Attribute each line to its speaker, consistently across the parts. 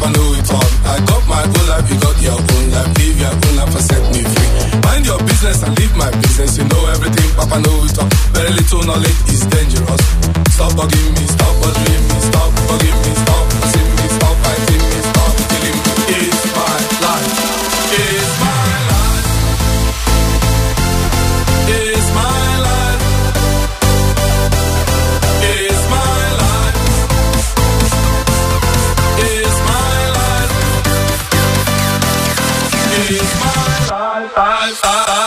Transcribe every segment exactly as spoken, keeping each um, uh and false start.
Speaker 1: Papa know it all. I got my own life, you got your own life. Live your own life and set me free. Mind your business and leave my business. You know everything, Papa know it all. Very little knowledge is dangerous. Stop bugging me, stop bothering me, stop bugging me, stop pushing me, stop fighting me, stop killing me. It's my life. It's my life. It's my life. It's my life. It's my life. It's my life. Life.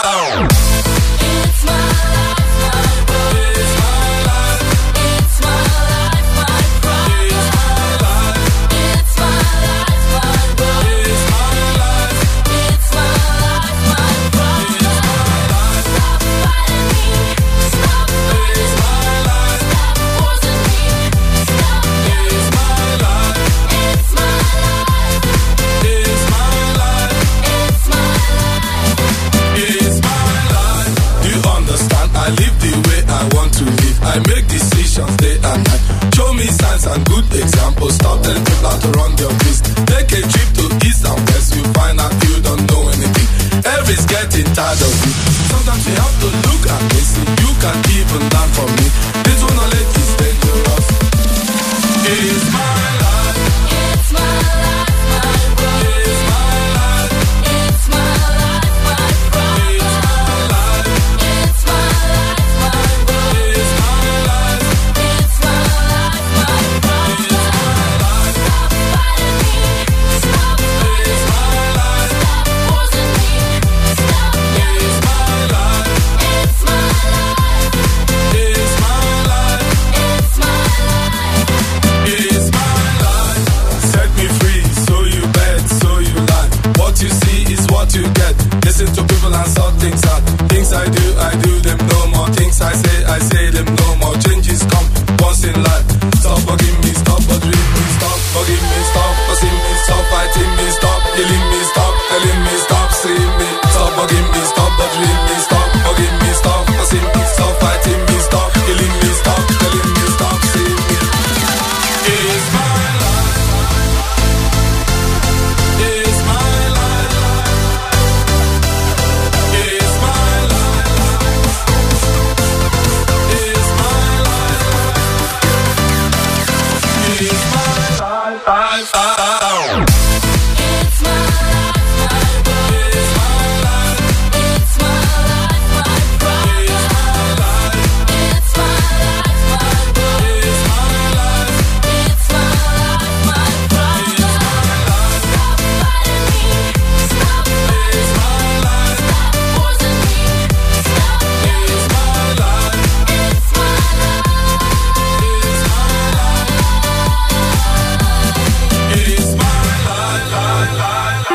Speaker 2: It's my life, my brother. It's my life. It's my life, my brother. It's my life, my brother. It's my life. It's my life, my brother. Stop fighting me. Stop fighting me. Stop forcing me. Stop killing me. It's my life.
Speaker 1: It's my life.
Speaker 2: It's my life.
Speaker 1: It's my life. You understand? I live the way I want to live. I make decisions day and night. Show me signs and good examples. Stop telling people how to run their business. Take a trip to east and west. You find out you don't know anything. Everybody's getting tired of you. Sometimes you have to look and listen. You can even learn from me. This one knowledge is dangerous. It's my